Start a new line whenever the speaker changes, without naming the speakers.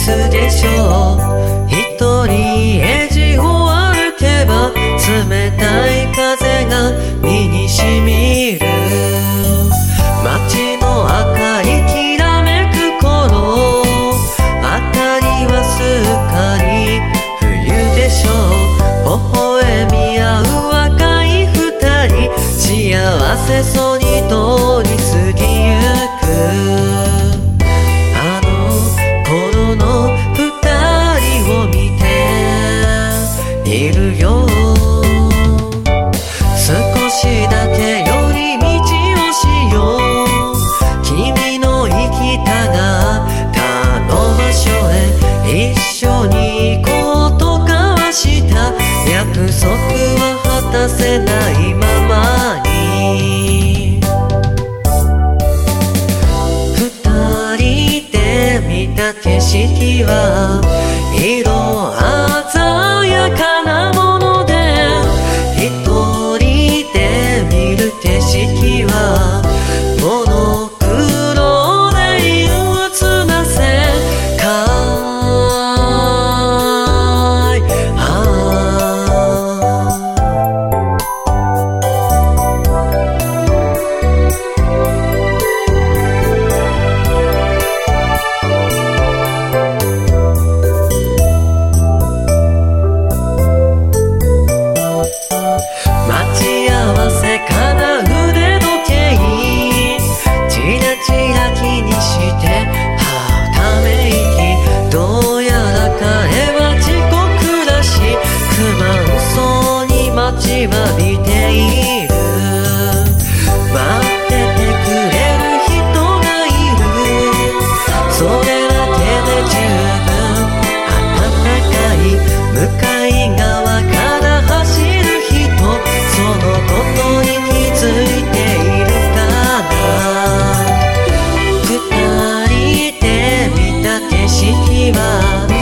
スでしょう。一人エジを歩けば冷たい風が身にしみる。街の赤いきらめく頃、辺りはすっかり冬でしょう。微笑み合う若い二人、幸せそうに通り過ぎゆく。あの頃の二人を見ているよ。少しだけ寄り道をしよう。君の行きたがったの場所へ一緒に行こうと交わした約束は果たせないままに、二人で見た景色は色鮮やかなもので、一人で見る景色はモノクロで憂鬱な世界。待ち合わせから腕時計、チラチラ気にしてため息。どうやら彼は遅刻だし、不満そうに待ちわびている。待っててくれる人がいる、それだけで十分。暖かい向かい側から走る人、そのことに気づいているかな。二人で見た景色は